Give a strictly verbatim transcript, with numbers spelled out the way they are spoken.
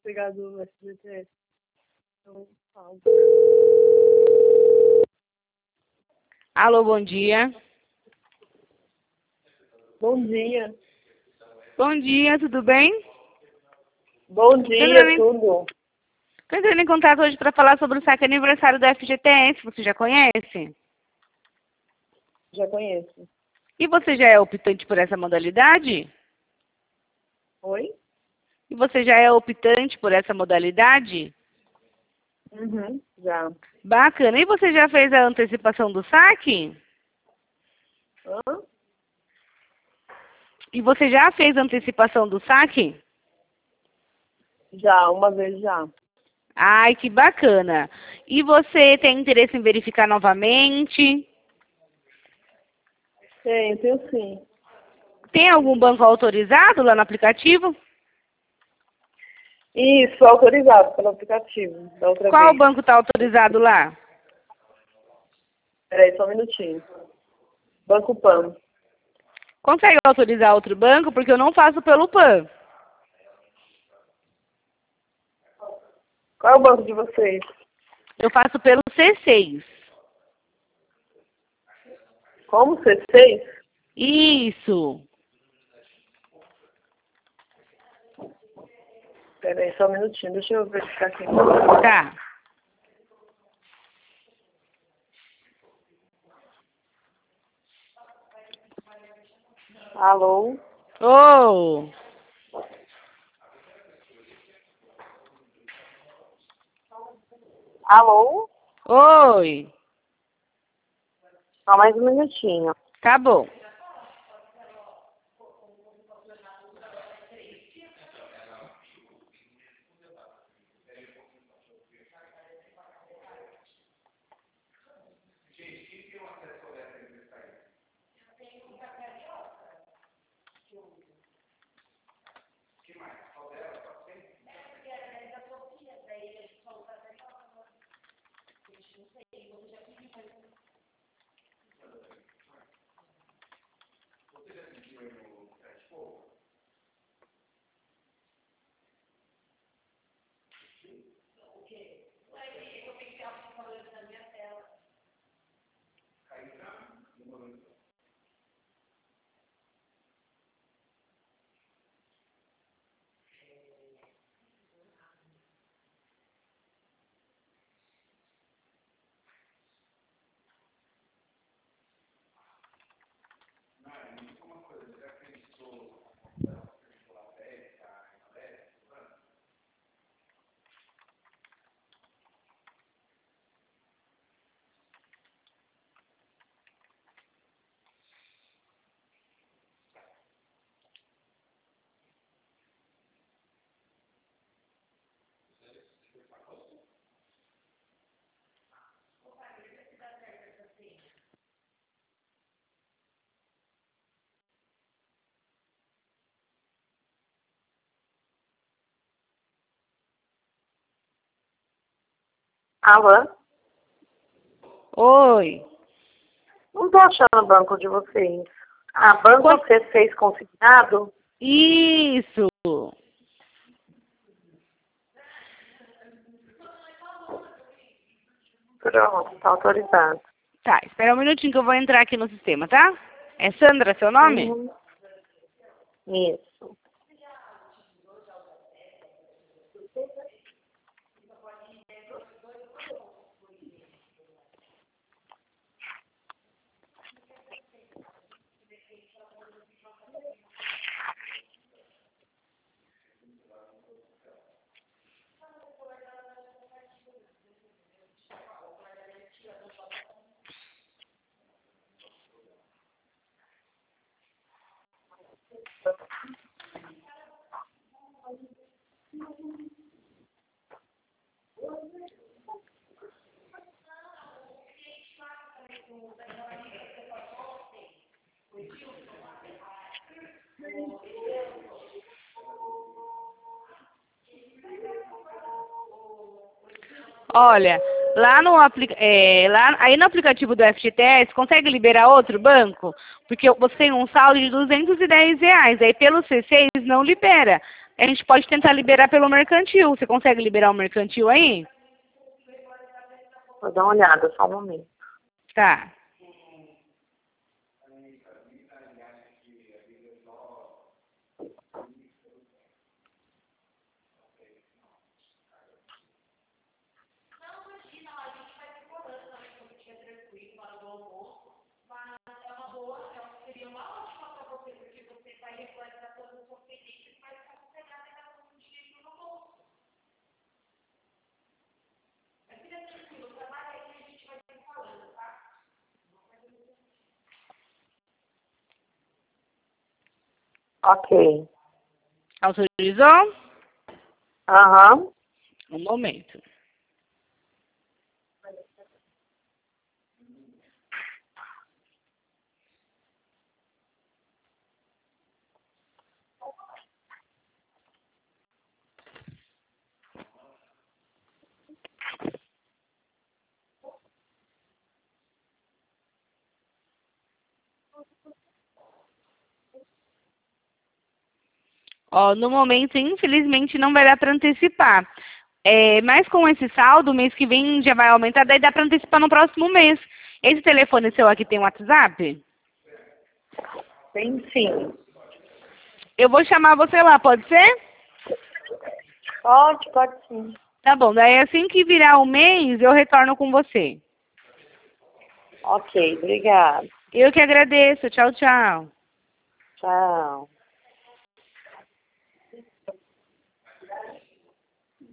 pegar do F G T S. Então, fala. Alô, bom dia. Bom dia. Bom dia, tudo bem? Bom dia, em... tudo. Estou entrando em contato hoje para falar sobre o saque aniversário do F G T S. Você já conhece? Já conheço. E você já é optante por essa modalidade? Oi? E você já é optante por essa modalidade? Uhum, já. Bacana. E você já fez a antecipação do saque? Hã? E você já fez a antecipação do saque? Já, uma vez já. Ai, que bacana. E você tem interesse em verificar novamente? Tenho, tenho sim. Tem algum banco autorizado lá no aplicativo? Isso, autorizado pelo aplicativo, da outra Qual vez. banco está autorizado lá? Peraí, só um minutinho. Banco Pan. Consegue autorizar outro banco? Porque eu não faço pelo Pan. Qual é o banco de vocês? Eu faço pelo C seis. Como? C seis? Isso. Peraí, só um minutinho. Deixa eu verificar aqui. Tá. Alô? Ô! Alô? Oi. Só mais um minutinho. Tá bom. Alô? Oi. Não tô achando o banco de vocês. Ah, banco Quanto... C seis consignado? Isso. Pronto, tá autorizado. Tá, espera um minutinho que eu vou entrar aqui no sistema, tá? É Sandra seu nome? Uhum. Isso. Olha, lá no aplica é, lá, aí no aplicativo do F G T S, consegue liberar outro banco? Porque você tem um saldo de duzentos e dez reais, aí pelo C seis não libera. A gente pode tentar liberar pelo mercantil. Você consegue liberar o mercantil aí? Vou dar uma olhada, só um momento. Tá. Ok. Autorizou? Aham. Um momento. Ó, no momento, infelizmente, não vai dar para antecipar. É, mas com esse saldo, mês que vem já vai aumentar, daí dá para antecipar no próximo mês. Esse telefone seu aqui tem WhatsApp? Tem sim. Eu vou chamar você lá, pode ser? Pode, pode sim. Tá bom, daí assim que virar o mês, eu retorno com você. Ok, obrigada. Eu que agradeço. Tchau, tchau. Tchau.